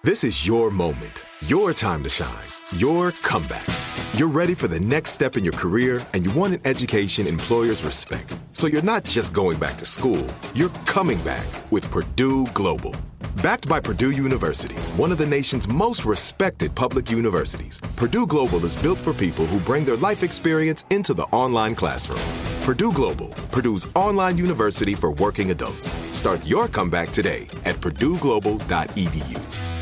This is your moment, your time to shine, your comeback. You're ready for the next step in your career, and you want an education employers respect. So you're not just going back to school, you're coming back with Purdue Global. Backed by Purdue University, one of the nation's most respected public universities, Purdue Global is built for people who bring their life experience into the online classroom. Purdue Global, Purdue's online university for working adults. Start your comeback today at purdueglobal.edu.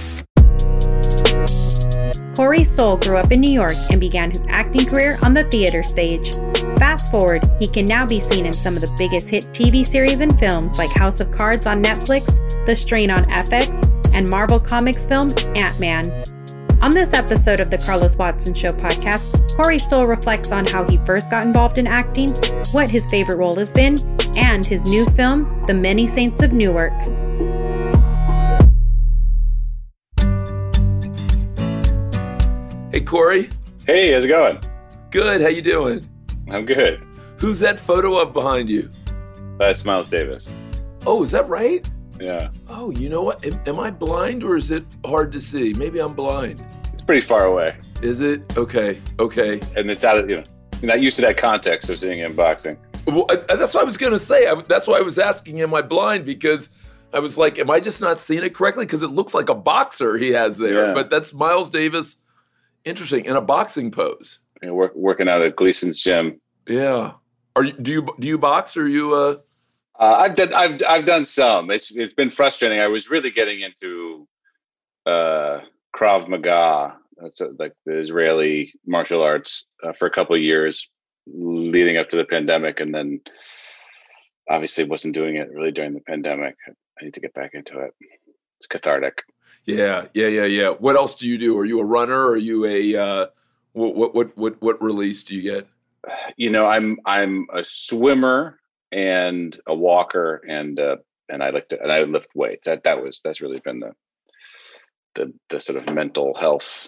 Corey Stoll grew up in New York and began his acting career on the theater stage. Fast forward, he can now be seen in some of the biggest hit TV series and films like House of Cards on Netflix, The Strain on FX, and Marvel Comics film Ant-Man. On this episode of the Carlos Watson Show podcast, Corey Stoll reflects on how he first got involved in acting, what his favorite role has been, and his new film, The Many Saints of Newark. Hey, Corey. Hey, how's it going? Good. How you doing? I'm good. Who's that photo of behind you? That's Miles Davis. Oh, is that right? Yeah. Oh, you know what? Am I blind or is it hard to see? Maybe I'm blind. It's pretty far away. Is it? Okay. And it's out of, you're not used to that context of seeing him boxing. Well, that's what I was going to say. That's why I was asking, am I blind? Because I was like, am I just not seeing it correctly? Because it looks like a boxer he has there. Yeah. But that's Miles Davis. Interesting. In a boxing pose. Yeah, working out at Gleason's gym. Yeah. Do you box or are you I've done some. It's been frustrating. I was really getting into Krav Maga. That's like the Israeli martial arts for a couple of years leading up to the pandemic, and then obviously wasn't doing it really during the pandemic. I need to get back into it. It's cathartic. Yeah. What else do you do? Are you a runner? Are you a what release do you get? I'm a swimmer and a walker, and I lift weights. That's really been the sort of mental health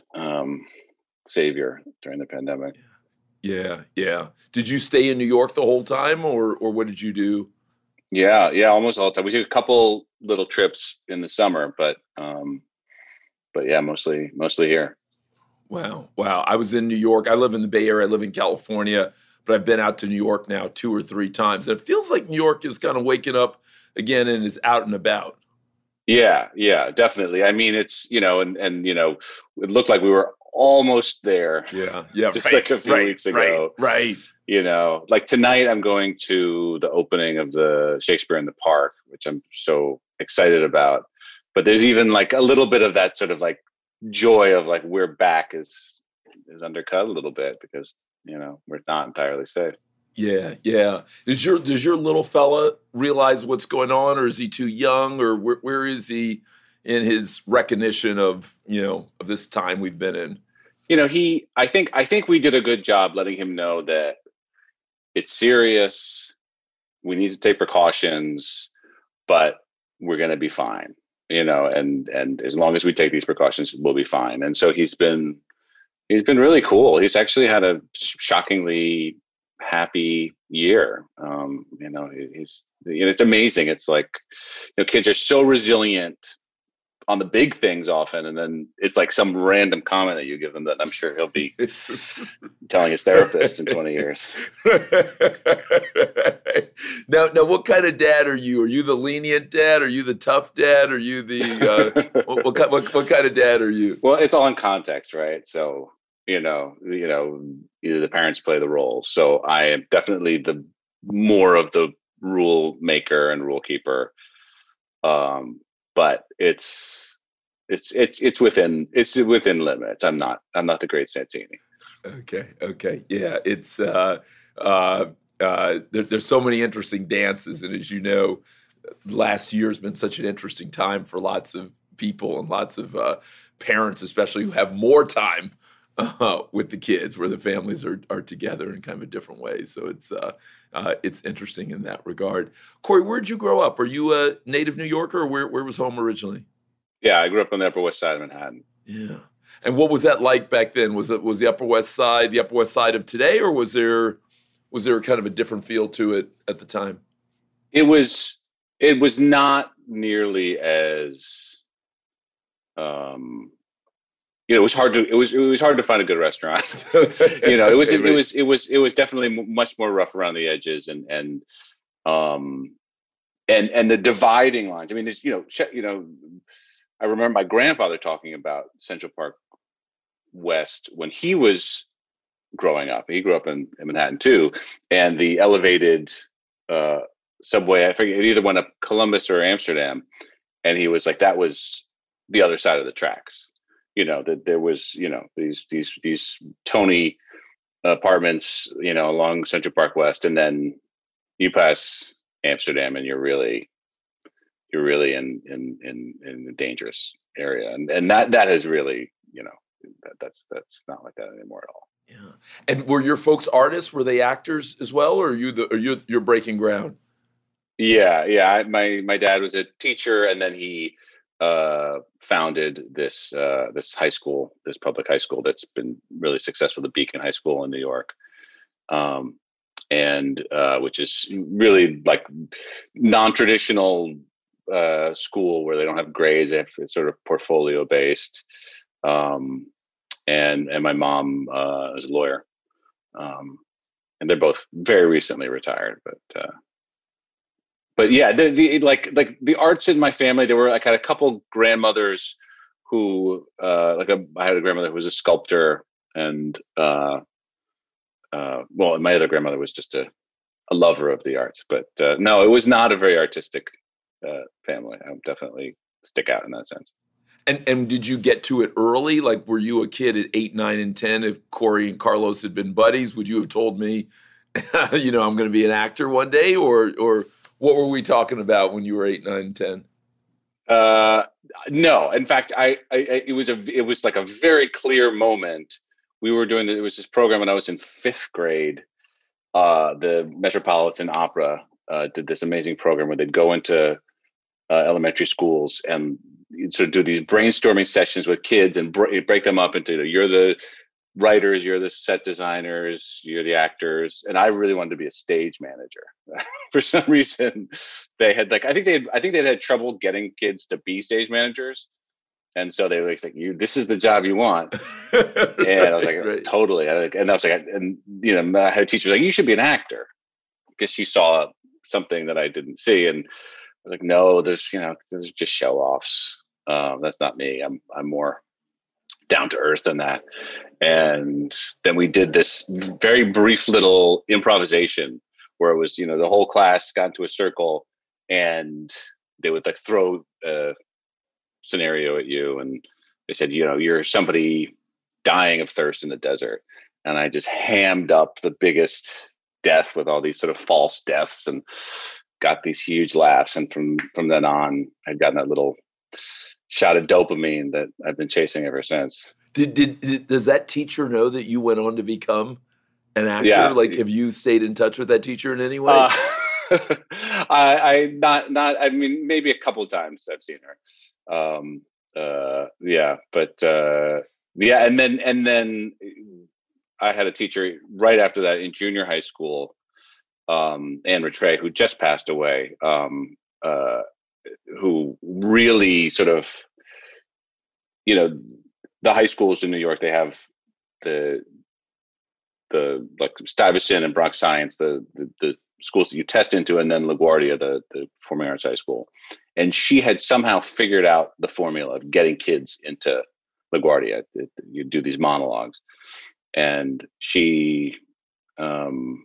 savior during the pandemic. Yeah. Did you stay in New York the whole time, or what did you do? Yeah, almost all the time. We took a couple little trips in the summer, but yeah, mostly here. Wow. I was in New York. I live in the Bay Area. I live in California, but I've been out to New York now 2 or 3 times. And it feels like New York is kind of waking up again and is out and about. Yeah, definitely. I mean, it's, and it looked like we were almost there. Yeah. Just like a few weeks ago. Right. Like tonight I'm going to the opening of the Shakespeare in the Park, which I'm so excited about. But there's even like a little bit of that sort of like joy of like we're back is undercut a little bit because, we're not entirely safe. Yeah. Does your little fella realize what's going on, or is he too young, or where is he in his recognition of, of this time we've been in? I think we did a good job letting him know that it's serious. We need to take precautions, but we're going to be fine, and as long as we take these precautions, we'll be fine. And so he's been really cool. He's actually had a shockingly happy year. It's amazing. It's like, kids are so resilient on the big things often, and then it's like some random comment that you give him that I'm sure he'll be telling his therapist in 20 years. Now, what kind of dad are you? Are you the lenient dad? Are you the tough dad? Are you the what kind of dad are you? Well, it's all in context, right? So either the parents play the role. So I am definitely the more of the rule maker and rule keeper. But it's within limits. I'm not the great Santini. Okay. Yeah. It's there's so many interesting dances, and as you know, last year has been such an interesting time for lots of people and lots of parents, especially who have more time with the kids, where the families are together in kind of a different way. So it's interesting in that regard. Corey, where'd you grow up? Are you a native New Yorker, or where was home originally? Yeah, I grew up on the Upper West Side of Manhattan. Yeah. And what was that like back then? Was the Upper West Side of today, or was there kind of a different feel to it at the time? It was not nearly as it was hard to find a good restaurant. It was definitely much more rough around the edges, and the dividing lines. I mean, there's, I remember my grandfather talking about Central Park West when he was growing up. He grew up in Manhattan too, and the elevated subway, I forget, it either went up Columbus or Amsterdam, and he was like, that was the other side of the tracks. That there was, these Tony apartments, along Central Park West, and then you pass Amsterdam and you're really in a dangerous area. And that has really, that's not like that anymore at all. Yeah. And were your folks artists? Were they actors as well, or you're breaking ground? Yeah. My dad was a teacher, and then he founded this high school, this public high school that's been really successful, the Beacon High School in New York, and which is really like non-traditional school where they don't have grades; it's sort of portfolio based. And my mom is a lawyer, and they're both very recently retired. But yeah, the arts in my family. There were, I had a couple grandmothers who I had a grandmother who was a sculptor, and and my other grandmother was just a lover of the arts. But no, it was not a very artistic family. I would definitely stick out in that sense. And did you get to it early? Like, were you a kid at 8, 9, and 10? If Corey and Carlos had been buddies, would you have told me, I'm going to be an actor one day? Or what were we talking about when you were 8, 9, and 10? No, in fact, it was like a very clear moment. We were doing it was this program when I was in 5th grade. The Metropolitan Opera did this amazing program where they'd go into elementary schools and sort of do these brainstorming sessions with kids and break them up into, you're the writers, you're the set designers, you're the actors. And I really wanted to be a stage manager. For some reason, they had I think they had trouble getting kids to be stage managers. And so they were like, this is the job you want. And I was like, right. Totally. And I was like, I had a teacher like, you should be an actor, because she saw something that I didn't see. And I was like, no, there's just show offs. That's not me. I'm more down to earth than that. And then we did this very brief little improvisation where it was, the whole class got into a circle and they would throw a scenario at you. And they said, you're somebody dying of thirst in the desert. And I just hammed up the biggest death with all these sort of false deaths and got these huge laughs. And from then on, I'd gotten that little shot of dopamine that I've been chasing ever since. Does that teacher know that you went on to become an actor? Yeah. Have you stayed in touch with that teacher in any way? I mean, maybe a couple of times I've seen her. And then I had a teacher right after that in junior high school, Anne Rattray, who just passed away, who really sort of, the high schools in New York, they have the Stuyvesant and Bronx Science, the schools that you test into, and then LaGuardia, the performing arts high school. And she had somehow figured out the formula of getting kids into LaGuardia. You do these monologues, and she Anne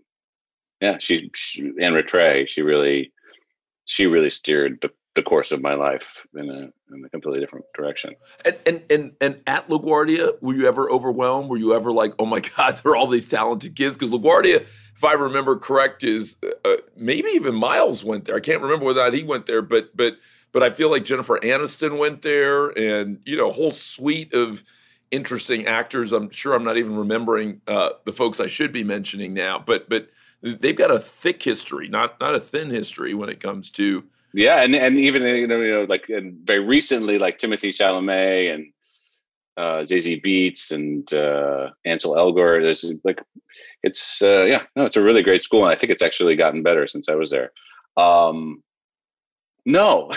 Rattray, she really steered the course of my life in a completely different direction. And at LaGuardia, were you ever overwhelmed? Were you ever like, oh my God, there are all these talented kids? Because LaGuardia, if I remember correct, is maybe even Miles went there. I can't remember whether or not he went there, but I feel like Jennifer Aniston went there, and a whole suite of interesting actors. I'm sure I'm not even remembering the folks I should be mentioning now, but they've got a thick history, not a thin history when it comes to. Yeah, and even and very recently, like Timothée Chalamet and Zazie Beetz and Ansel Elgort. It's a really great school, and I think it's actually gotten better since I was there. No,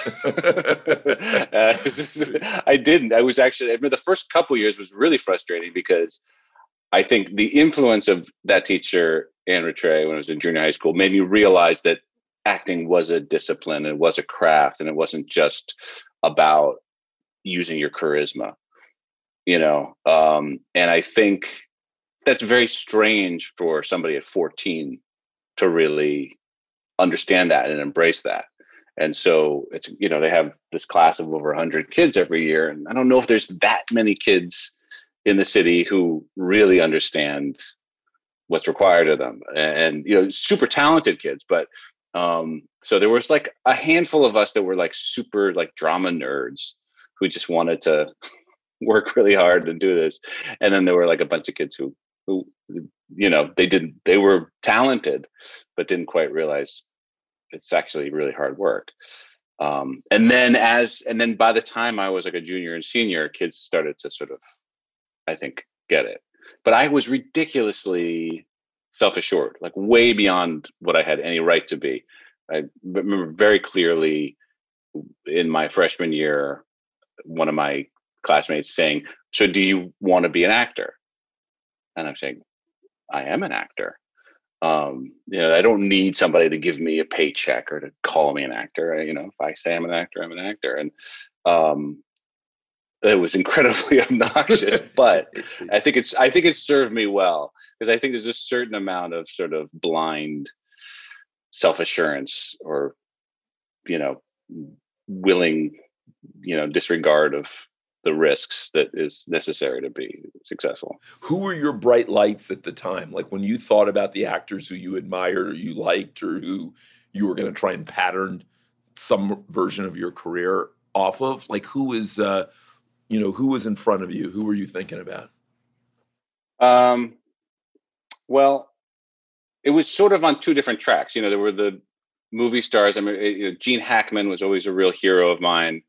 I didn't. I remember the first couple years was really frustrating because I think the influence of that teacher, Anne Rattray, when I was in junior high school, made me realize that acting was a discipline, it was a craft, and it wasn't just about using your charisma, and I think that's very strange for somebody at 14 to really understand that and embrace that. And so it's, they have this class of over 100 kids every year. And I don't know if there's that many kids in the city who really understand what's required of them. And super talented kids. But so there was like a handful of us that were like super like drama nerds who just wanted to work really hard to do this. And then there were like a bunch of kids who they were talented, but didn't quite realize it's actually really hard work. And then by the time I was like a junior and senior, kids started to sort of, I think, get it. But I was ridiculously self-assured, like way beyond what I had any right to be. I remember very clearly in my freshman year, one of my classmates saying, "So do you want to be an actor?" And I'm saying, "I am an actor. I don't need somebody to give me a paycheck or to call me an actor. If I say I'm an actor, I'm an actor." And it was incredibly obnoxious, but I think it's served me well, because I think there's a certain amount of sort of blind self-assurance or, willing, disregard of the risks that is necessary to be successful. Who were your bright lights at the time? Like when you thought about the actors who you admired or you liked or who you were going to try and pattern some version of your career off of, like who was in front of you? Who were you thinking about? Well, it was sort of on two different tracks. There were the movie stars. I mean, Gene Hackman was always a real hero of mine.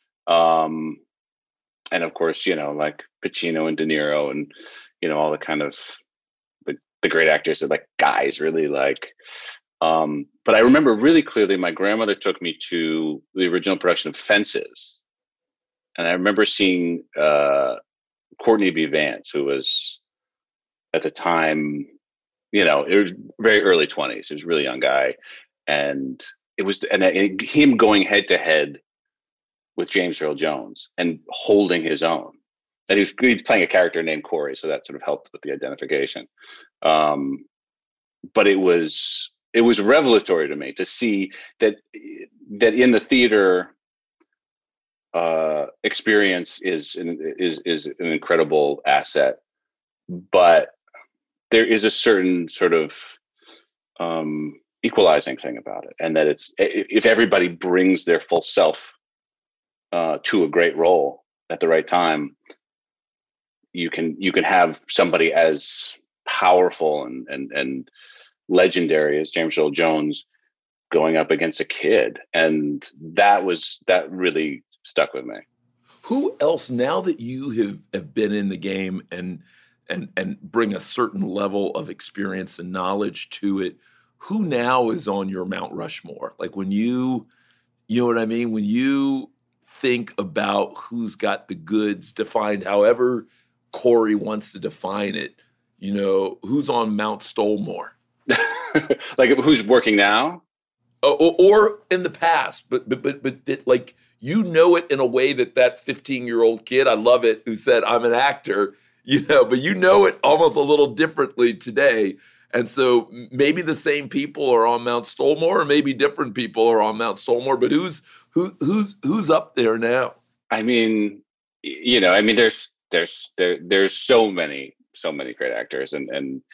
And of course, like Pacino and De Niro and, all the kind of the great actors that like guys really like. But I remember really clearly my grandmother took me to the original production of Fences. And I remember seeing Courtney B. Vance, who was at the time, it was very early 20s. He was a really young guy. And him going head to head with James Earl Jones and holding his own. And he was playing a character named Corey, so that sort of helped with the identification. But it was revelatory to me to see that in the theater experience is an incredible asset, but there is a certain sort of equalizing thing about it, and that it's if everybody brings their full self to a great role at the right time, you can have somebody as powerful and legendary as James Earl Jones going up against a kid. And that really stuck with me. Who else, now that you have been in the game and bring a certain level of experience and knowledge to it, who now is on your Mount Rushmore? Like when you know what I mean? When you think about who's got the goods, defined however Corey wants to define it, who's on Mount Stolmore? Like who's working now? Or in the past, but like, it in a way that 15-year-old kid, I love it, who said, "I'm an actor," but it almost a little differently today. And so maybe the same people are on Mount Stolmore, or maybe different people are on Mount Stolmore, but who's up there now? I mean, there's so many great actors, and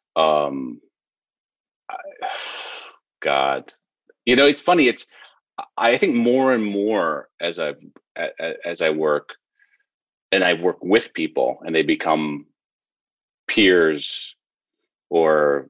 God, it's funny. I think more and more as I work, and I work with people, and they become peers or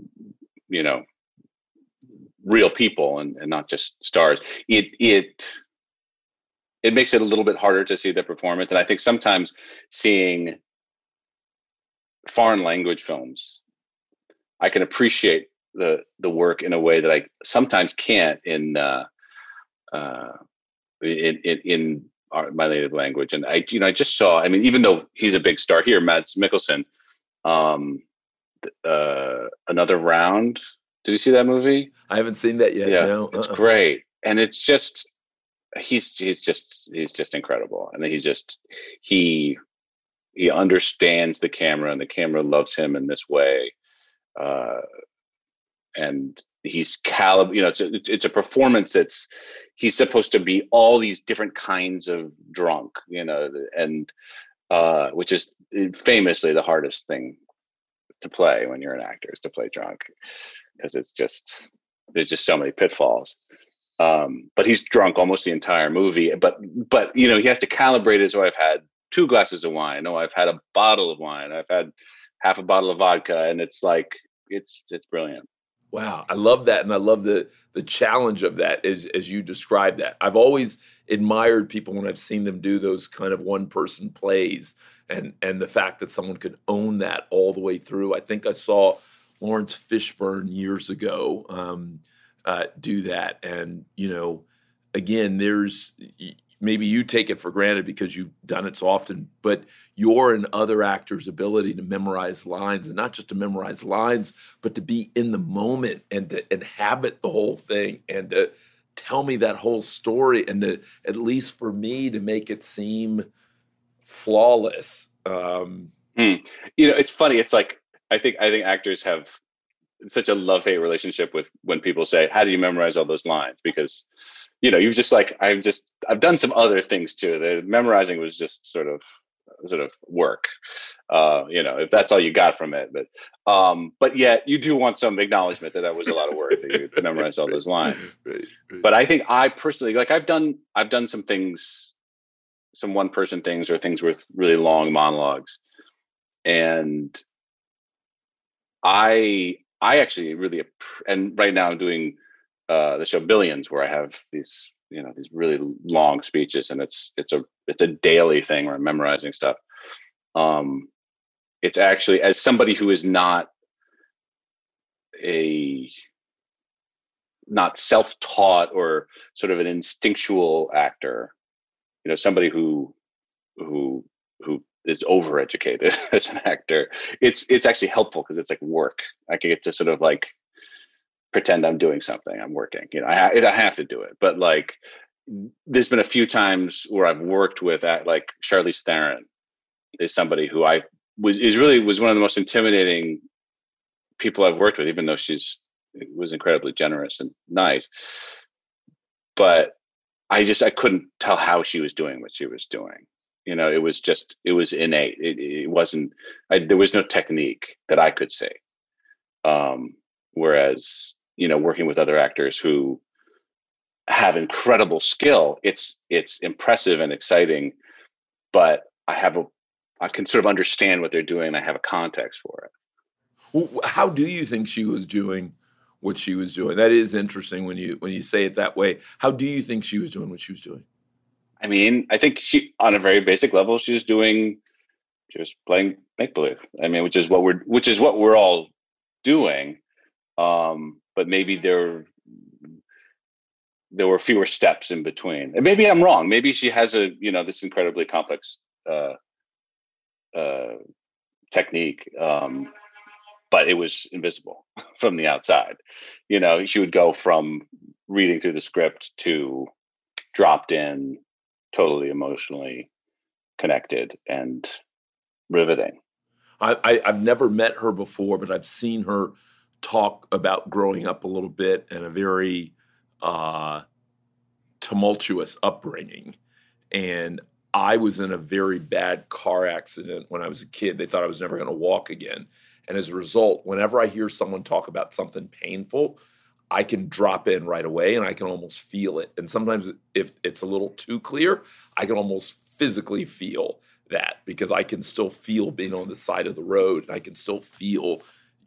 real people and not just stars. It makes it a little bit harder to see the performance, and I think sometimes seeing foreign language films, I can appreciate the work in a way that I sometimes can't in my native language. And I just saw, I mean, even though he's a big star here, Mads Mikkelsen, Another Round. Did you see that movie? I haven't seen that yet. Yeah, No. it's great. And it's just, he's just incredible. And he understands the camera, and the camera loves him in this way. And he's it's a performance he's supposed to be all these different kinds of drunk, and which is famously the hardest thing to play when you're an actor, is to play drunk, because there's just so many pitfalls. But he's drunk almost the entire movie, but he has to calibrate it. So I've had 2 glasses of wine. No, I've had a bottle of wine. I've had half a bottle of vodka, and it's like, it's brilliant. Wow, I love that, and I love the challenge of that as you describe that. I've always admired people when I've seen them do those kind of one-person plays, and the fact that someone could own that all the way through. I think I saw Lawrence Fishburne years ago do that, and again, there's maybe you take it for granted because you've done it so often, but your and other actors' ability to memorize lines, and not just to memorize lines, but to be in the moment and to inhabit the whole thing and to tell me that whole story, and to, at least for me, to make it seem flawless. It's funny. It's like, I think actors have such a love-hate relationship with when people say, how do you memorize all those lines? Because you've just like, I've done some other things too. The memorizing was just sort of work, if that's all you got from it. But yet you do want some acknowledgement that was a lot of work, that you memorized all those lines. Right. But I think I personally, like, I've done some things, some one-person things, or things with really long monologues. And I actually really, and right now I'm doing the show Billions, where I have these really long speeches, and it's a daily thing where I'm memorizing stuff. It's actually, as somebody who is not self-taught or sort of an instinctual actor, somebody who is overeducated as an actor, it's actually helpful, because it's like work. I can get to sort of like pretend I'm doing something. I'm working. I have to do it. But like, there's been a few times where I've worked with, like, Charlize Theron is somebody who was one of the most intimidating people I've worked with, even though she was incredibly generous and nice. But I couldn't tell how she was doing what she was doing. It was innate. It wasn't, there was no technique that I could see. Whereas, working with other actors who have incredible skill, it's impressive and exciting, but I can sort of understand what they're doing, and I have a context for it. Well, how do you think she was doing what she was doing? That is interesting when you say it that way. How do you think she was doing what she was doing? I mean, I think she, on a very basic level, she was playing make-believe. I mean, which is what we're all doing. But maybe there were fewer steps in between. And maybe I'm wrong. Maybe she has this incredibly complex technique, but it was invisible from the outside. She would go from reading through the script to dropped in, totally emotionally connected and riveting. I've never met her before, but I've seen her talk about growing up a little bit and a very tumultuous upbringing. And I was in a very bad car accident when I was a kid. They thought I was never going to walk again. And as a result, whenever I hear someone talk about something painful, I can drop in right away and I can almost feel it. And sometimes if it's a little too clear, I can almost physically feel that, because I can still feel being on the side of the road, and I can still feel,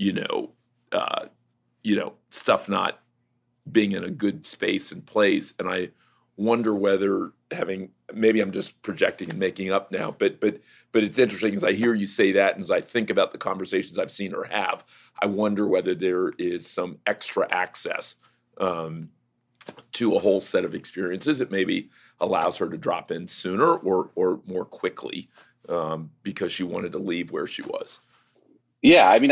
stuff not being in a good space and place. And I wonder whether maybe I'm just projecting and making up now, but it's interesting as I hear you say that, and as I think about the conversations I've seen her have, I wonder whether there is some extra access to a whole set of experiences. It maybe allows her to drop in sooner or more quickly because she wanted to leave where she was. Yeah, I mean,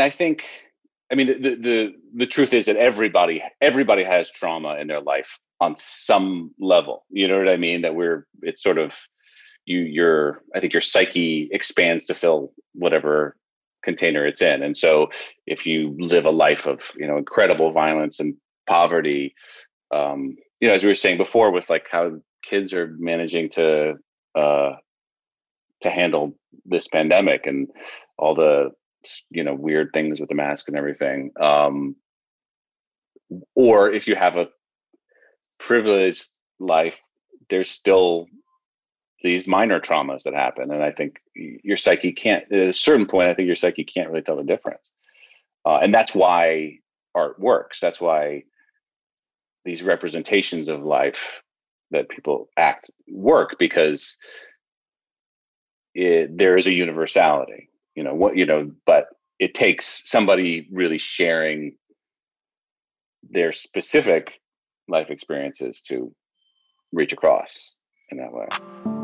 the truth is that everybody has trauma in their life on some level. You know what I mean? It's sort of I think your psyche expands to fill whatever container it's in. And so if you live a life of, incredible violence and poverty, as we were saying before, with like how kids are managing to handle this pandemic and all the, weird things with the mask and everything. Or if you have a privileged life, there's still these minor traumas that happen. And I think your psyche can't, at a certain point, I think your psyche can't really tell the difference. And that's why art works. That's why these representations of life that people act work, because there is a universality, but it takes somebody really sharing their specific life experiences to reach across in that way.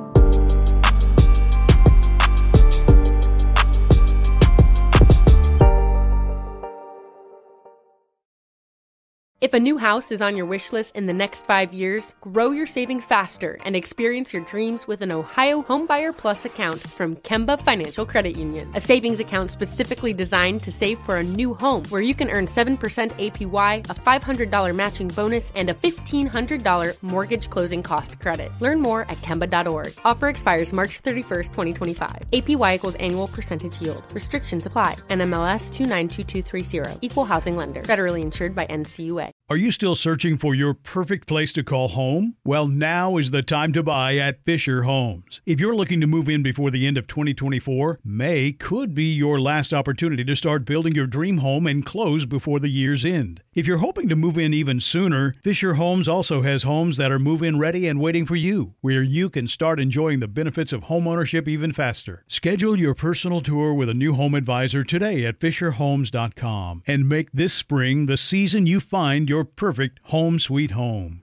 If a new house is on your wish list in the next 5 years, grow your savings faster and experience your dreams with an Ohio Homebuyer Plus account from Kemba Financial Credit Union. A savings account specifically designed to save for a new home, where you can earn 7% APY, a $500 matching bonus, and a $1,500 mortgage closing cost credit. Learn more at Kemba.org. Offer expires March 31st, 2025. APY equals annual percentage yield. Restrictions apply. NMLS 292230. Equal housing lender. Federally insured by NCUA. Are you still searching for your perfect place to call home? Well, now is the time to buy at Fisher Homes. If you're looking to move in before the end of 2024, May could be your last opportunity to start building your dream home and close before the year's end. If you're hoping to move in even sooner, Fisher Homes also has homes that are move-in ready and waiting for you, where you can start enjoying the benefits of homeownership even faster. Schedule your personal tour with a new home advisor today at FisherHomes.com and make this spring the season you find your perfect home sweet home.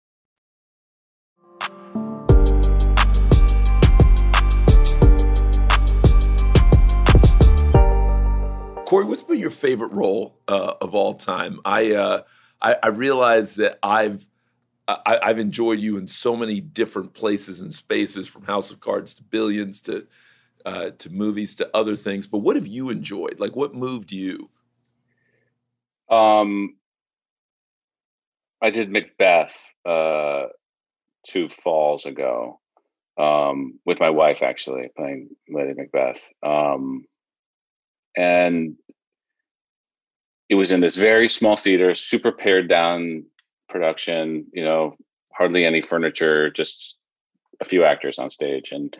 Corey, what's been your favorite role of all time? I realize that I've enjoyed you in so many different places and spaces, from House of Cards to Billions to movies to other things. But what have you enjoyed? Like, what moved you? I did Macbeth 2 falls ago with my wife, actually, playing Lady Macbeth. And it was in this very small theater, super pared down production, hardly any furniture, just a few actors on stage. And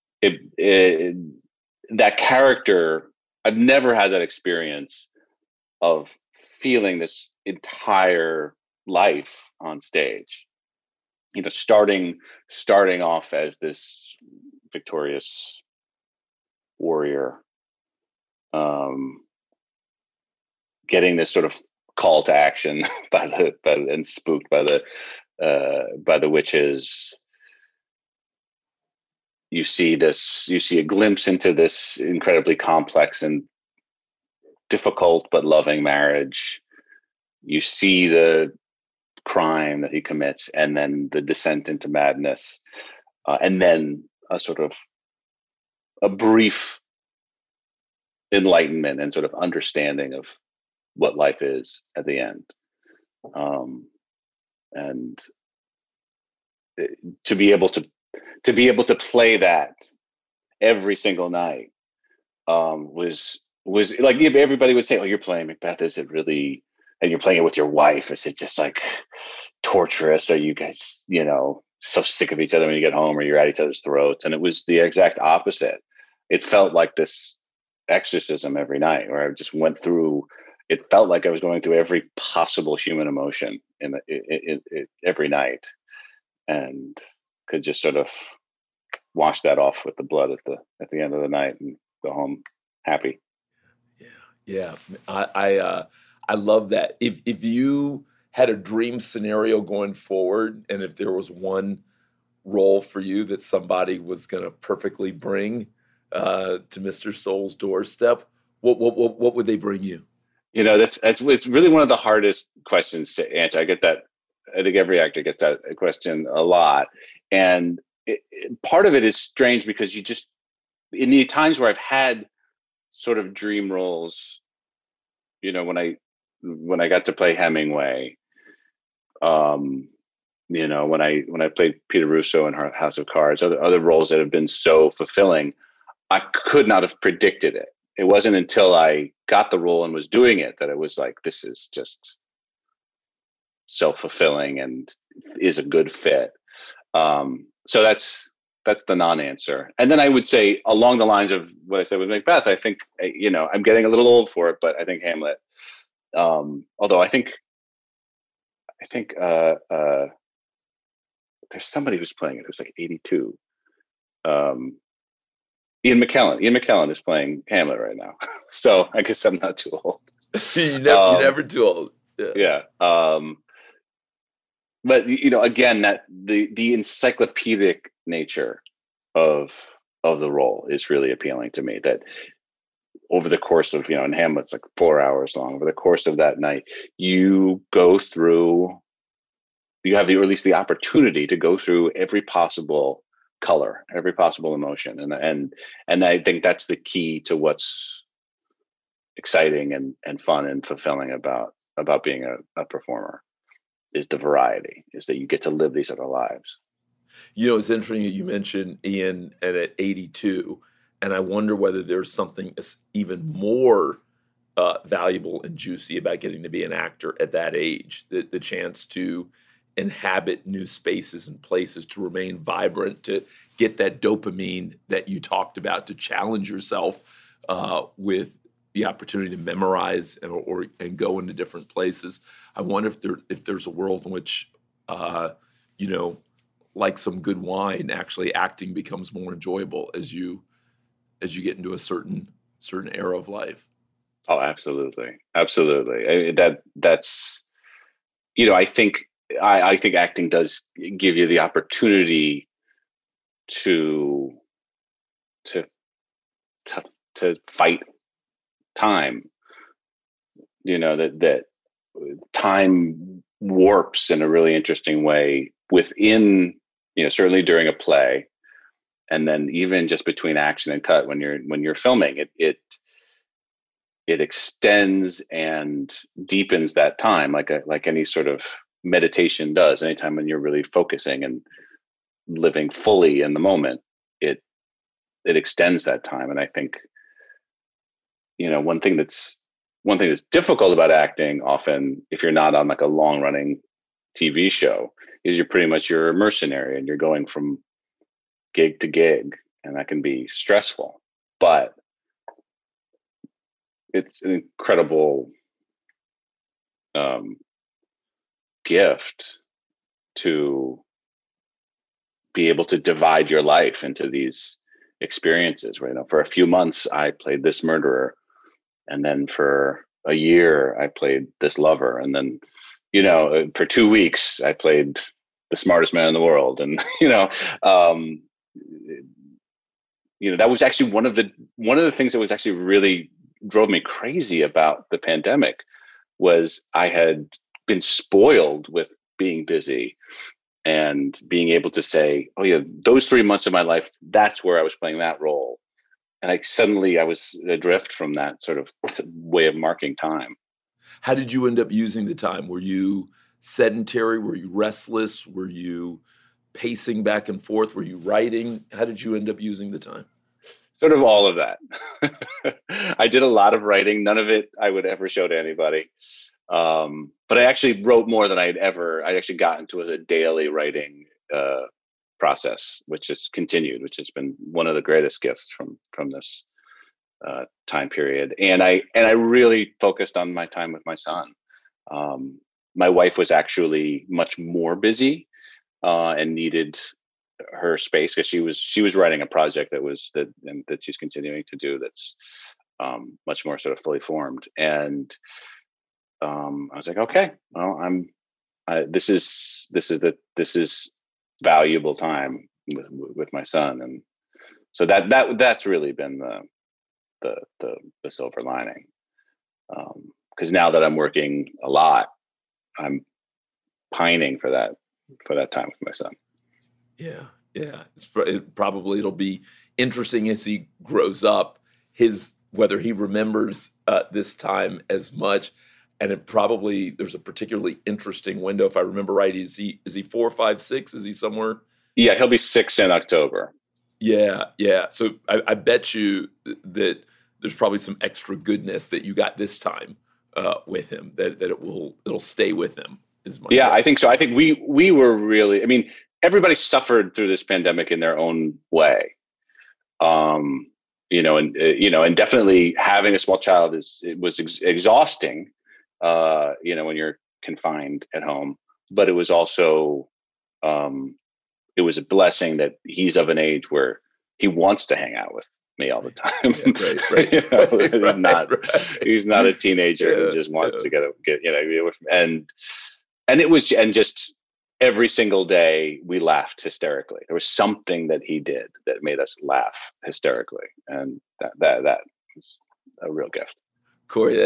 that character, I've never had that experience of feeling this entire life on stage, starting off as this victorious warrior, getting this sort of call to action and spooked by the witches. You see a glimpse into this incredibly complex and difficult but loving marriage. You see the crime that he commits, and then the descent into madness, and then a sort of a brief enlightenment and sort of understanding of what life is at the end. And to be able to play that every single night was like, everybody would say, "Oh, you're playing Macbeth. Is it really?" And you're playing it with your wife. Is it just like torturous? Are you guys, so sick of each other when you get home, or you're at each other's throats? And it was the exact opposite. It felt like this exorcism every night, where I just went through. It felt like I was going through every possible human emotion in every night, and could just sort of wash that off with the blood at the end of the night and go home happy. Yeah. I love that. If you had a dream scenario going forward, and if there was one role for you that somebody was going to perfectly bring to Mr. Soul's doorstep, what would they bring you? That's it's really one of the hardest questions to answer. I get that. I think every actor gets that question a lot, and part of it is strange because you just, in the times where I've had sort of dream roles, when I got to play Hemingway, when I played Peter Russo in House of Cards, other roles that have been so fulfilling, I could not have predicted it. It wasn't until I got the role and was doing it that it was like, this is just so fulfilling and is a good fit. So that's the non-answer. And then I would say, along the lines of what I said with Macbeth, I think, I'm getting a little old for it, but I think Hamlet, although I think there's somebody who's playing it. It was like 82. Ian McKellen is playing Hamlet right now. So I guess I'm not too old. You're never too old. Yeah. But again, that the encyclopedic nature of the role is really appealing to me. That over the course of, in Hamlet's like 4 hours long, over the course of that night, you have or at least the opportunity to go through every possible color, every possible emotion. And I think that's the key to what's exciting and fun and fulfilling about being a performer, is the variety, is that you get to live these other lives. It's interesting that you mentioned Ian and at 82, and I wonder whether there's something even more valuable and juicy about getting to be an actor at that age, the chance to inhabit new spaces and places, to remain vibrant, to get that dopamine that you talked about, to challenge yourself with the opportunity to memorize and go into different places. I wonder if there's a world in which, like some good wine, actually acting becomes more enjoyable as you get into a certain era of life. Oh, absolutely. Absolutely. That's, I think acting does give you the opportunity to fight time. That time warps in a really interesting way within, certainly during a play, and then even just between action and cut when you're filming it extends and deepens that time like any sort of meditation does. Anytime when you're really focusing and living fully in the moment, it extends that time. And I think, one thing that's difficult about acting often, if you're not on like a long running TV show, is you're a mercenary and you're going from gig to gig, and that can be stressful, but it's an incredible gift to be able to divide your life into these experiences where, for a few months I played this murderer, and then for a year I played this lover, and then for 2 weeks I played the smartest man in the world. And that was actually one of the things that was actually really drove me crazy about the pandemic, was I had been spoiled with being busy and being able to say, oh yeah, those 3 months of my life, that's where I was playing that role. And suddenly I was adrift from that sort of way of marking time. How did you end up using the time? Were you sedentary? Were you restless? Were you pacing back and forth? Were you writing? How did you end up using the time? Sort of all of that. I did a lot of writing. None of it I would ever show to anybody. But I actually wrote more than I actually got into a daily writing process, which has continued, which has been one of the greatest gifts from this time period. And I really focused on my time with my son. My wife was actually much more busy and needed her space because she was writing a project that she's continuing to do that's much more sort of fully formed. And I was like, okay, well, this is valuable time with my son, and so that's really been the silver lining. Because now that I'm working a lot, I'm pining for that time with my son. Yeah. It'll be interesting as he grows up, whether he remembers this time as much. And there's a particularly interesting window. If I remember right, is he 4, 5, 6? Is he somewhere? Yeah, he'll be 6 in October. Yeah. So I bet you that there's probably some extra goodness that you got this time with him, that it'll stay with him. Yeah, I think so. I think we were really, I mean, everybody suffered through this pandemic in their own way. And definitely having a small child was exhausting, when you're confined at home, but it was also, it was a blessing that he's of an age where he wants to hang out with me all the time. Right. He's not a teenager who just wants to get and it was, just every single day we laughed hysterically. There was something that he did that made us laugh hysterically. And that was a real gift. Corey,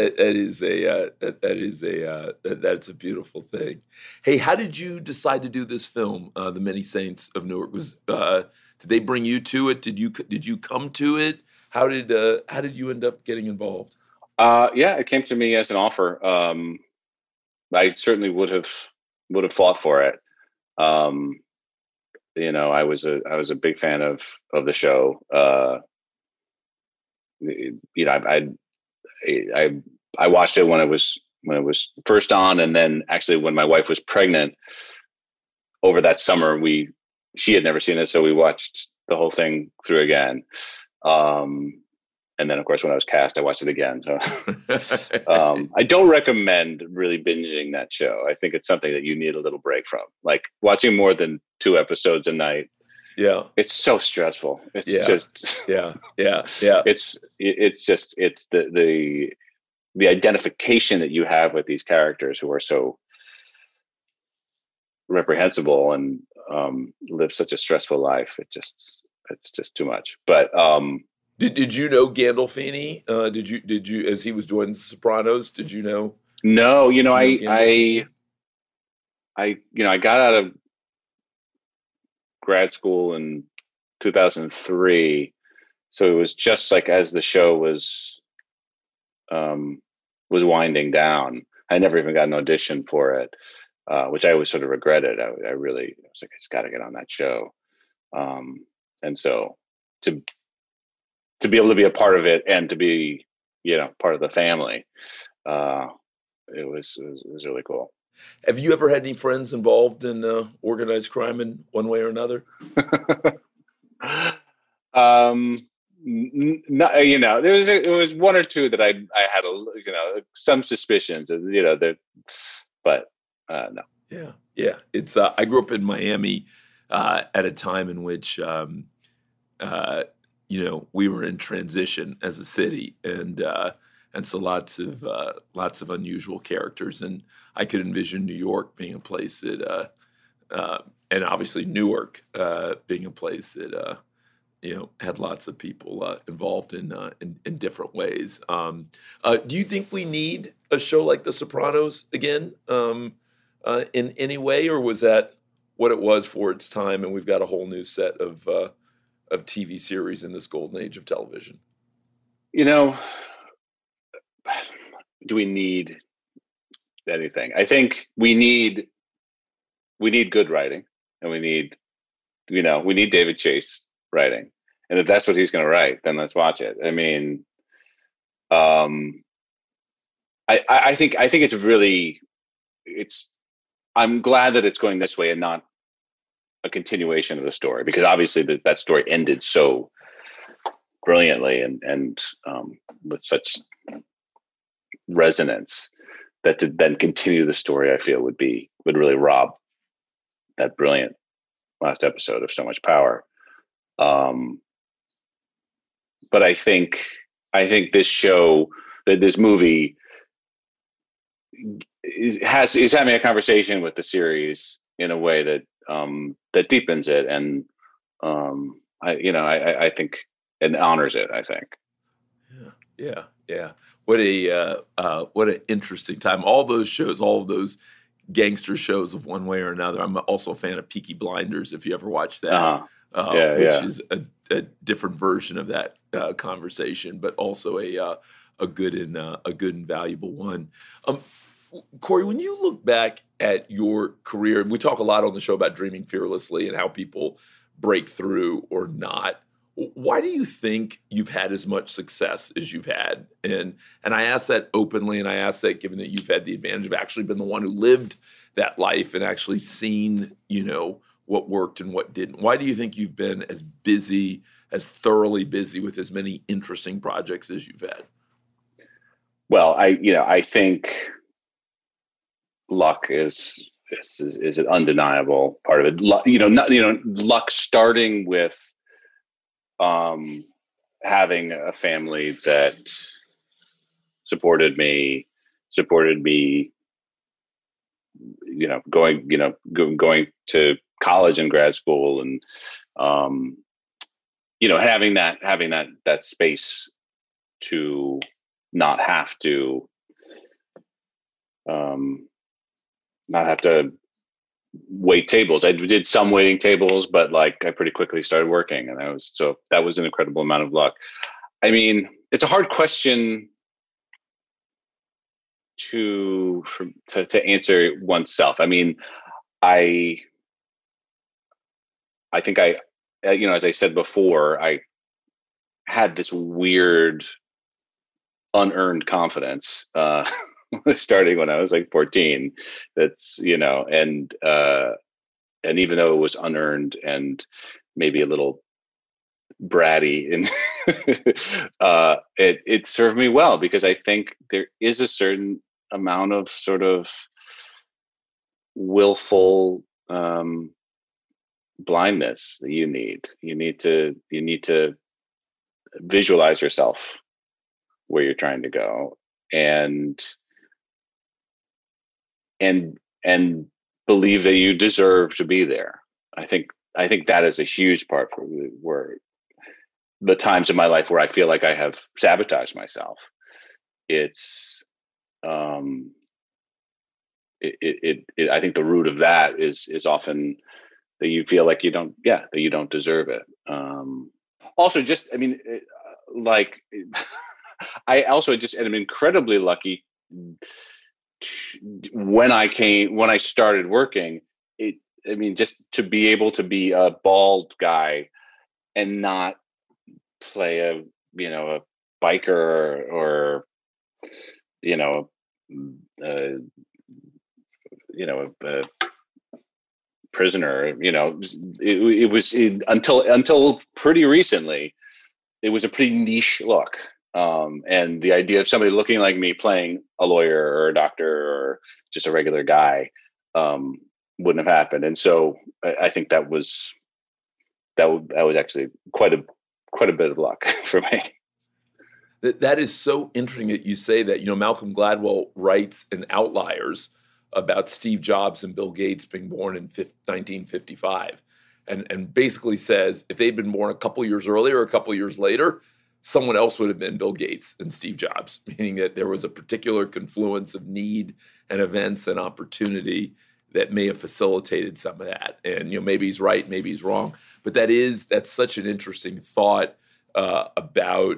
that's a beautiful thing. Hey, how did you decide to do this film, The Many Saints of Newark? Did they bring you to it? Did you come to it? How did you end up getting involved? Yeah, it came to me as an offer. I certainly would have fought for it. I was a big fan of the show. I watched it when it was first on, and then actually when my wife was pregnant over that summer, she had never seen it, so we watched the whole thing through again. And then, of course, when I was cast, I watched it again. So I don't recommend really binging that show. I think it's something that you need a little break from. Like watching more than 2 episodes a night. Yeah. It's so stressful. It's just Yeah. It's the identification that you have with these characters who are so reprehensible and live such a stressful life. It's just too much. But Did you know Gandolfini? Did you as he was joining The Sopranos? Did you know? No, I got out of grad school in 2003, so it was just like as the show was winding down. I never even got an audition for it, which I always sort of regretted. I was like, I just got to get on that show, and so to be able to be a part of it and to be, part of the family, it was really cool. Have you ever had any friends involved in organized crime in one way or another? There was 1 or 2 that I had some suspicions, but no. Yeah. It's I grew up in Miami at a time in which we were in transition as a city, and so lots of unusual characters, and I could envision New York being a place that, and obviously Newark being a place that had lots of people involved in different ways. Do you think we need a show like The Sopranos again in any way, or was that what it was for its time, and we've got a whole new set of TV series in this golden age of television? Do we need anything? I think we need good writing, and we need David Chase writing. And if that's what he's going to write, then let's watch it. I mean, I think I'm glad that it's going this way and not a continuation of the story, because obviously that story ended so brilliantly and with such resonance that to then continue the story, I feel would really rob that brilliant last episode of so much power. But I think this show, this movie, is having a conversation with the series in a way that that deepens it, and I think and honors it. I think. Yeah. What an interesting time. All those shows, all of those gangster shows of one way or another. I'm also a fan of Peaky Blinders, if you ever watch that, which is a different version of that conversation, but also a good and valuable one. Corey, when you look back at your career, we talk a lot on the show about dreaming fearlessly and how people break through or not. Why do you think you've had as much success as you've had? And I ask that openly, and I ask that given that you've had the advantage of actually been the one who lived that life and actually seen, what worked and what didn't. Why do you think you've been as busy, as thoroughly busy with as many interesting projects as you've had? Well, I think luck is an undeniable part of it. Luck starting with having a family that supported me, going to college and grad school, and having that space to not have to wait tables. I did some waiting tables, but I pretty quickly started working, and that was an incredible amount of luck. I mean, it's a hard question to answer oneself. I mean, I think as I said before, I had this weird unearned confidence starting when I was 14. That's, and even though it was unearned and maybe a little bratty, and it served me well, because I think there is a certain amount of sort of willful blindness that you need. You need to visualize yourself where you're trying to go, and believe that you deserve to be there. I think that is a huge part for where the times in my life where I feel like I have sabotaged myself. It's I think the root of that is often that you feel like you don't deserve it. Also, I also just am incredibly lucky when I started working. Just to be able to be a bald guy and not play a biker or a prisoner. It was until pretty recently, it was a pretty niche look. And the idea of somebody looking like me playing a lawyer or a doctor or just a regular guy wouldn't have happened. And so I think that was actually quite a bit of luck for me. That is so interesting that you say that. Malcolm Gladwell writes in Outliers about Steve Jobs and Bill Gates being born in 1955, and basically says if they'd been born a couple years earlier or a couple years later, someone else would have been Bill Gates and Steve Jobs, meaning that there was a particular confluence of need and events and opportunity that may have facilitated some of that. And maybe he's right, maybe he's wrong, but that's such an interesting thought about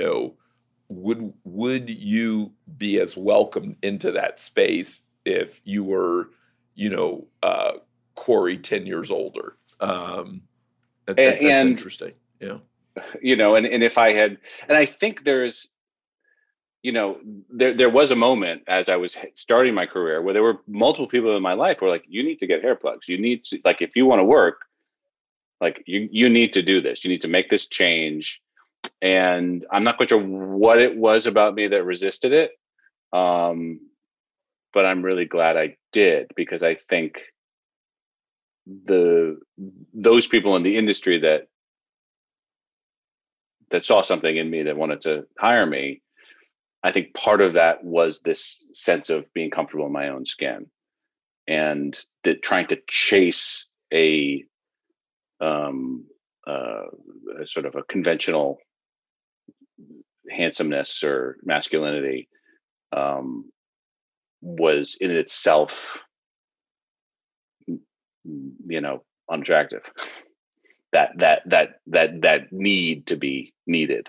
would you be as welcomed into that space if you were Corey 10 years older? That's interesting. Yeah. And if I had, and I think there's, there was a moment as I was starting my career where there were multiple people in my life who were like, you need to get hair plugs. You need to, if you want to work, you need to do this. You need to make this change. And I'm not quite sure what it was about me that resisted it. But I'm really glad I did, because I think those people in the industry that saw something in me that wanted to hire me I think part of that was this sense of being comfortable in my own skin, and trying to chase a sort of a conventional handsomeness or masculinity was in itself, unattractive. That need to be needed,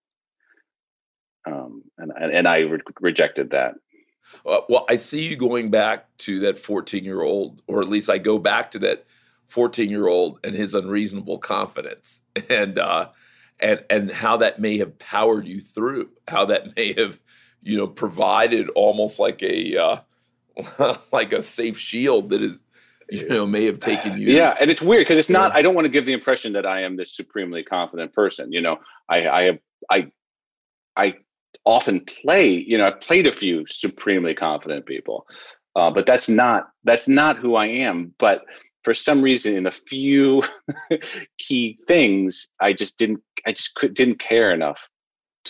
and I rejected that. Well, I see you going back to that 14-year-old, or at least I go back to that 14-year-old and his unreasonable confidence, and how that may have powered you through, how that may have, provided almost like a like a safe shield that is, may have taken you. Yeah, and it's weird because it's not. I don't want to give the impression that I am this supremely confident person. I often play. I've played a few supremely confident people, but that's not who I am. But for some reason, in a few key things, I just didn't care enough to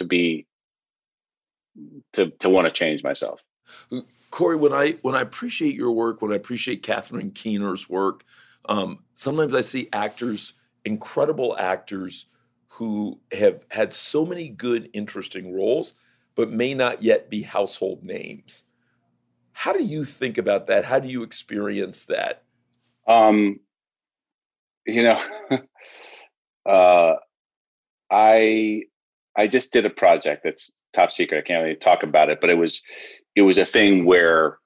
want to change myself. Corey, when I appreciate your work, when I appreciate Catherine Keener's work, sometimes I see actors, incredible actors, who have had so many good, interesting roles, but may not yet be household names. How do you think about that? How do you experience that? I just did a project that's top secret. I can't really talk about it, but it was a thing where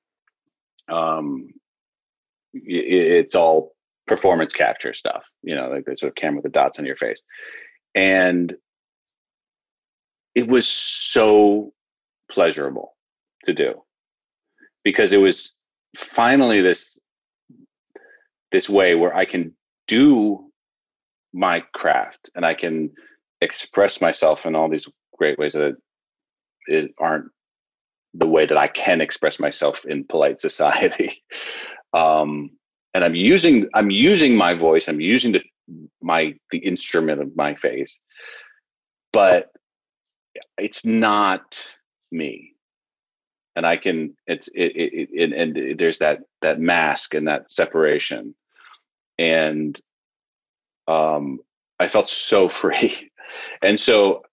it's all performance capture stuff, like the sort of camera with the dots on your face. And it was so pleasurable to do, because it was finally this way where I can do my craft and I can express myself in all these great ways that aren't the way that I can express myself in polite society. And I'm using my voice. I'm using the instrument of my face, but it's not me. And I can, and there's that mask and that separation. And I felt so free. And so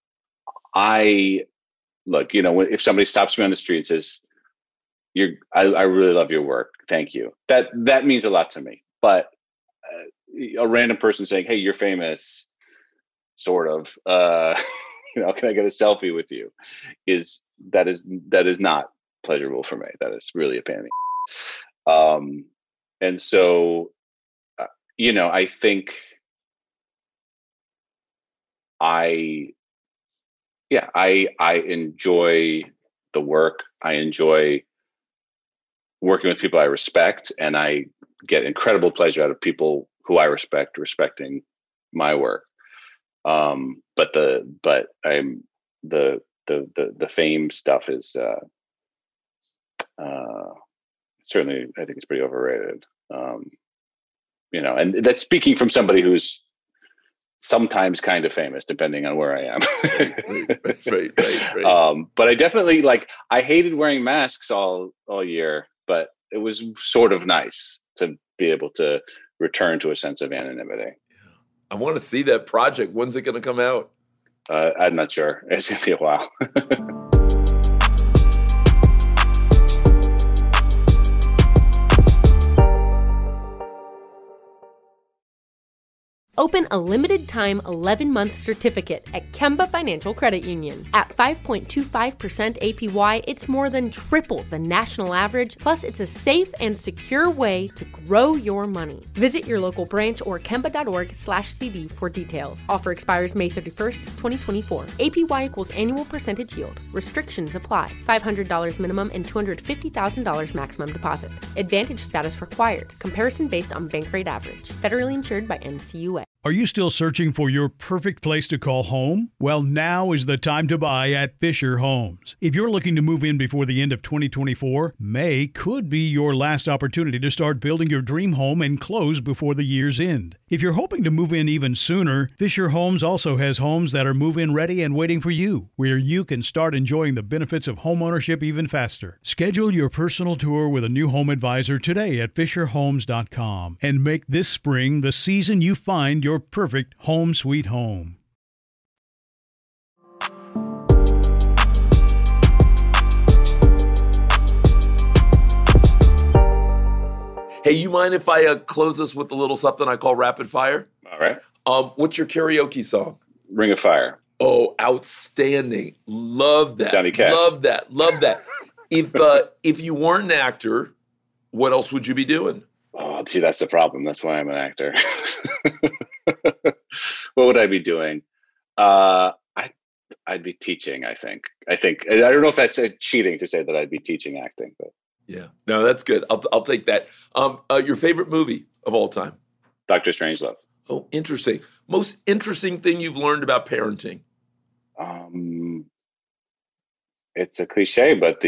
if somebody stops me on the street and says, I really love your work, thank you, that means a lot to me. But a random person saying, hey, you're famous, sort of, can I get a selfie with you, that is not pleasurable for me. That is really a pain in the and so I think I enjoy the work. I enjoy working with people I respect, and I get incredible pleasure out of people who I respect respecting my work. But the fame stuff is certainly, I think it's pretty overrated. And that's speaking from somebody who's sometimes kind of famous, depending on where I am. Right. But I definitely I hated wearing masks all year, but it was sort of nice to be able to return to a sense of anonymity. I want to see that project. When's it going to come out? I'm not sure. It's going to be a while. Open a limited-time 11-month certificate at Kemba Financial Credit Union. At 5.25% APY, it's more than triple the national average, plus it's a safe and secure way to grow your money. Visit your local branch or kemba.org/cb for details. Offer expires May 31st, 2024. APY equals annual percentage yield. Restrictions apply. $500 minimum and $250,000 maximum deposit. Advantage status required. Comparison based on bank rate average. Federally insured by NCUA. Are you still searching for your perfect place to call home? Well, now is the time to buy at Fisher Homes. If you're looking to move in before the end of 2024, May could be your last opportunity to start building your dream home and close before the year's end. If you're hoping to move in even sooner, Fisher Homes also has homes that are move-in ready and waiting for you, where you can start enjoying the benefits of homeownership even faster. Schedule your personal tour with a new home advisor today at FisherHomes.com and make this spring the season you find your perfect home sweet home. Hey, you mind if I close us with a little something I call rapid fire? All right. What's your karaoke song? Ring of Fire. Oh, outstanding. Love that. Johnny Cash. Love that. Love that. If you weren't an actor, what else would you be doing? Oh, see, that's the problem. That's why I'm an actor. What would I be doing? I'd be teaching, I think. I don't know if that's cheating to say that I'd be teaching acting, but yeah. No, that's good. I'll take that. Your favorite movie of all time? Dr. Strangelove. Oh, interesting. Most interesting thing you've learned about parenting? It's a cliche, but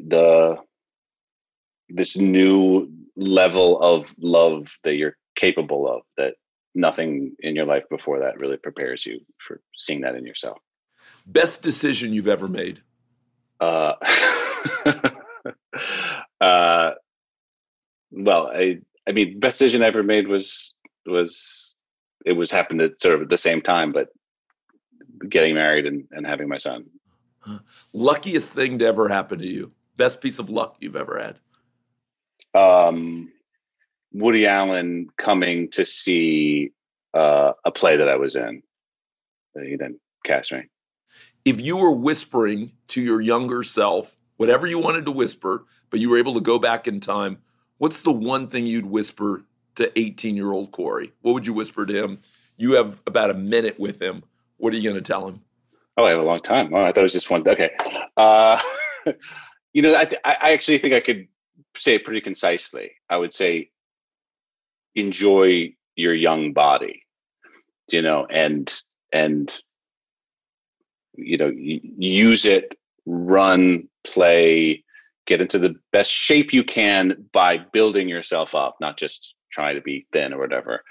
this new level of love that you're capable of, that nothing in your life before that really prepares you for seeing that in yourself. Best decision you've ever made? Well, I mean, best decision I ever made was happened at sort of at the same time, but getting married and having my son. Luckiest thing to ever happen to you? Best piece of luck you've ever had? Woody Allen coming to see a play that I was in. He didn't cast me. If you were whispering to your younger self, whatever you wanted to whisper, but you were able to go back in time, what's the one thing you'd whisper to 18-year-old Corey? What would you whisper to him? You have about a minute with him. What are you going to tell him? Oh, I have a long time. Oh, I thought it was just one. Okay. I actually think I could say it pretty concisely. I would say, enjoy your young body, and use it, run, play, get into the best shape you can by building yourself up, not just trying to be thin or whatever.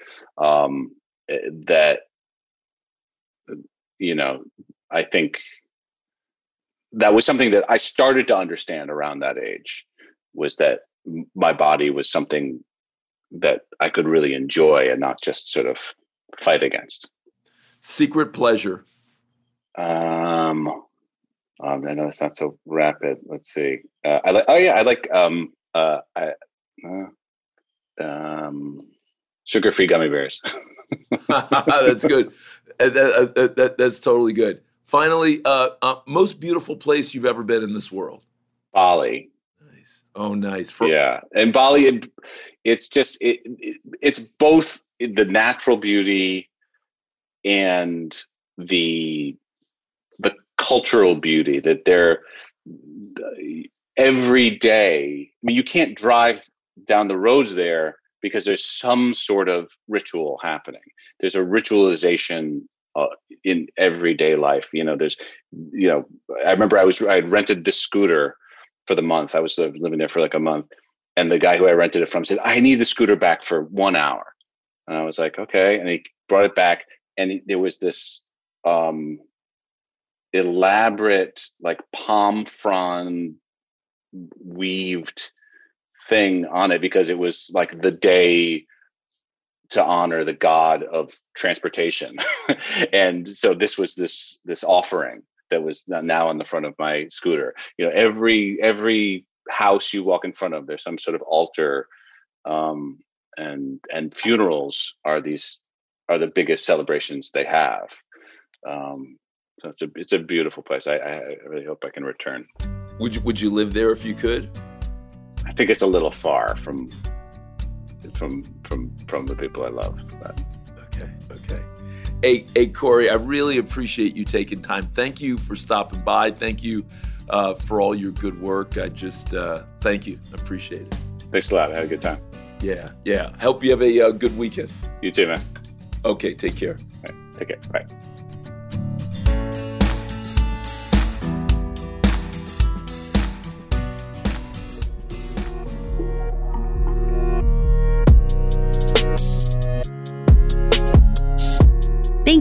I think that was something that I started to understand around that age, was that my body was something that I could really enjoy and not just sort of fight against. Secret pleasure. I know it's not so rapid. Let's see. Sugar-free gummy bears. That's good. That's totally good. Finally, most beautiful place you've ever been in this world? Bali. Nice. Oh, nice. Yeah, and Bali, it's just it's both the natural beauty and the cultural beauty that they're every day. I mean, you can't drive down the roads there because there's some sort of ritual happening. There's a ritualization in everyday life. I remember I rented this scooter for the month. I was living there for like a month, and the guy who I rented it from said, "I need the scooter back for 1 hour." And I was like, "Okay." And he brought it back, and there was this elaborate, like palm frond weaved thing on it, because it was like the day to honor the god of transportation. And so this was this offering that was now on the front of my scooter. Every house you walk in front of, there's some sort of altar, and funerals are the biggest celebrations they have. So it's a beautiful place. I really hope I can return. Would you live there if you could? I think it's a little far from the people I love. But. Okay. Hey, Corey, I really appreciate you taking time. Thank you for stopping by. Thank you for all your good work. I just thank you. I appreciate it. Thanks a lot. I had a good time. Yeah. I hope you have a good weekend. You too, man. Okay, take care. All right, take care. Bye.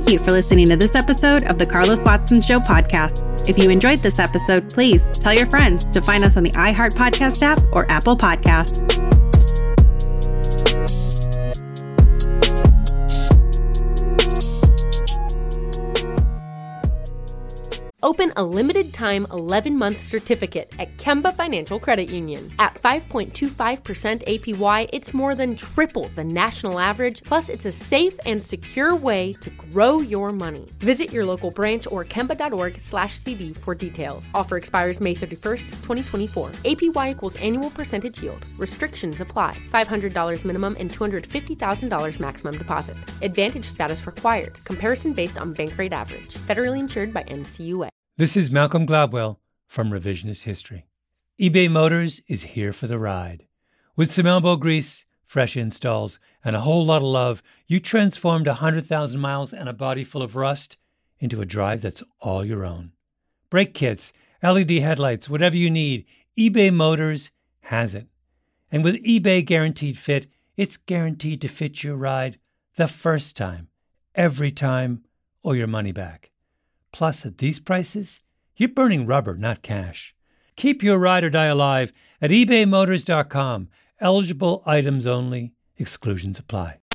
Thank you for listening to this episode of the Carlos Watson Show podcast. If you enjoyed this episode, please tell your friends to find us on the iHeart Podcast app or Apple Podcasts. Open a limited-time 11-month certificate at Kemba Financial Credit Union. At 5.25% APY, it's more than triple the national average, plus it's a safe and secure way to grow your money. Visit your local branch or kemba.org/cd for details. Offer expires May 31st, 2024. APY equals annual percentage yield. Restrictions apply. $500 minimum and $250,000 maximum deposit. Advantage status required. Comparison based on bank rate average. Federally insured by NCUA. This is Malcolm Gladwell from Revisionist History. eBay Motors is here for the ride. With some elbow grease, fresh installs, and a whole lot of love, you transformed 100,000 miles and a body full of rust into a drive that's all your own. Brake kits, LED headlights, whatever you need, eBay Motors has it. And with eBay Guaranteed Fit, it's guaranteed to fit your ride the first time, every time, or your money back. Plus, at these prices, you're burning rubber, not cash. Keep your ride or die alive at ebaymotors.com. Eligible items only. Exclusions apply.